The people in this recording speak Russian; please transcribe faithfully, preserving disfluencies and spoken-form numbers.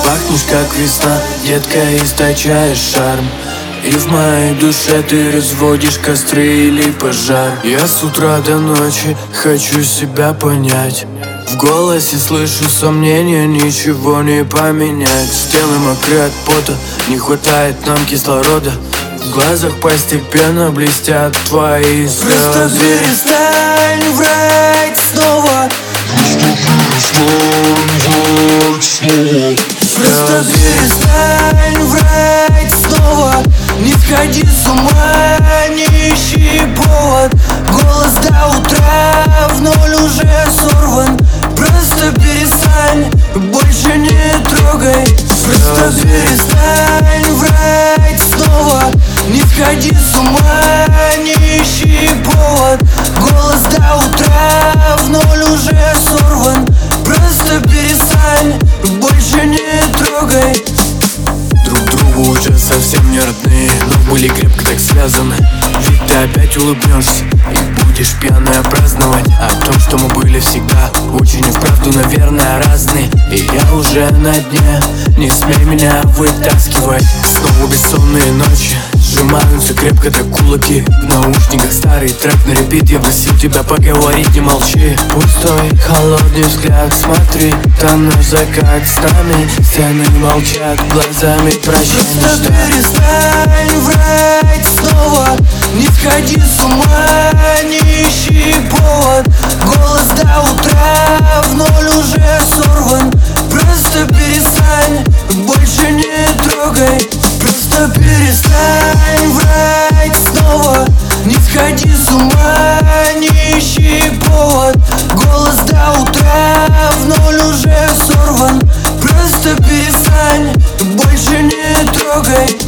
пахнешь как весна, детка, источаешь шарм. И в моей душе ты разводишь костры или пожар. Я с утра до ночи хочу себя понять. В голосе слышу сомнения, ничего не поменять. Стены мокры от пота, не хватает нам кислорода. В глазах постепенно блестят твои слезы. Просто перестань врать снова. Просто перестань врать снова. Не сходи с ума, не ищи повод. Голос до утра в ноль уже сорван. Просто перестань, больше не трогай. Просто перестань врать снова. Не сходи с ума, не ищи повод. Голос до утра в ноль уже сорван. Просто перестань, больше не трогай. Друг другу уже совсем не родные, но были крепко так связаны. Ведь ты опять улыбнешься и будешь пьяная праздновать о том, что мы были всегда очень и вправду, наверное, разные. И я уже на дне, не смей меня вытаскивать. Снова бессонные ночи, сжимаются крепко так кулаки. В наушниках старый трек на репит. Я просил тебя поговорить, не молчи. Пустой, холодный взгляд, смотри, там наш закат с нами. Стены молчат, глазами прощай. Просто перестань врать снова. Не сходи с ума, не ищи повод. Голос до утра в ноль уже сорван. Просто перестань, больше не трогай. Просто перестань врать снова. Не сходи с ума, не ищи повод. Голос до утра в ноль уже сорван. Просто перестань, больше не трогай.